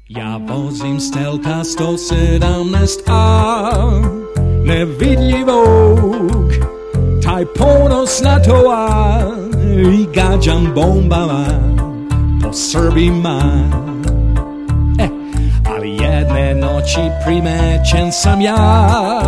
Ja vozim Stelka 117A, nevidljivog, taj ponos na toa i gađam bombama po Srbima. Ali jedne noći primećen sam ja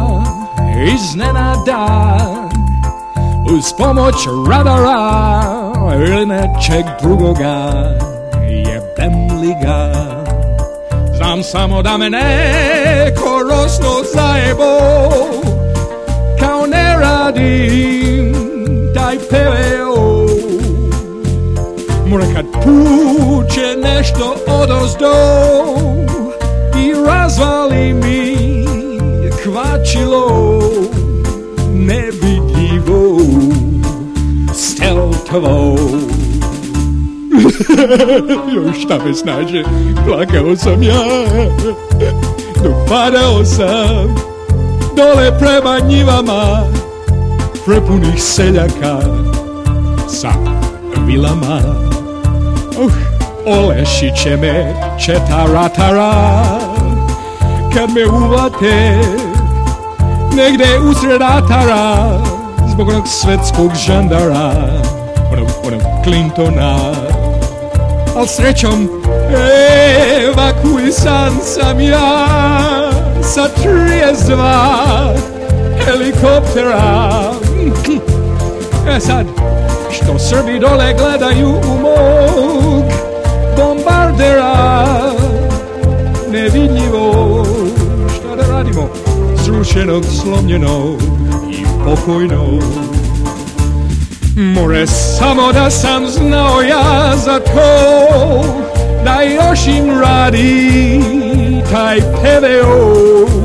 iznenada, uz pomoć radara ili nečeg drugoga, jebem li ga. Znam samo da me neko rosno zajebo, kao ne radim taj PVO. Mora kad puče nešto odozdo i razvali mi kvačilo nevidljivo Steltovo. Još šta me snađe, plakao sam ja, dok padao sam dole prema njivama prepunih seljaka sa vilama. Olešiće me četaratara kad me uvate negde usred atara zbog onog svetskog žandara, onog Clintona. Al srećom evakuisan sam ja sa 32 helikoptera. Sad, što Srbi dole gledaju u mog bombardera nevidljivo, šta da radimo, srušenog, slomljenog i pokojnog. More samo da sam znao ja za to, da još im radi taj PVO.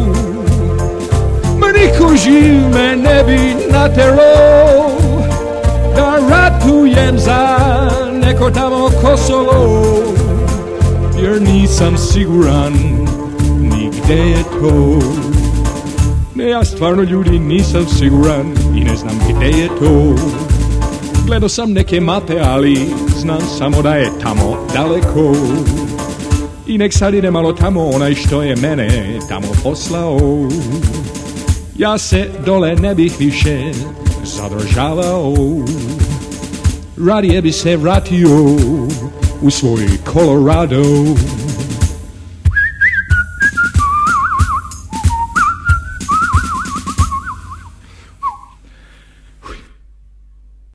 Ma niko živ me ne bi natero da ratujem za neko tamo Kosovo, jer nisam siguran ni gde je to. Ne, ja stvarno, ljudi, nisam siguran i ne znam gde je to. Gledao sam neke mape, ali znam samo da je tamo daleko. I nek sad ide malo tamo onaj što je mene tamo poslao. Ja se dole ne bih više zadržavao, radije bi se vratio u svoj Colorado.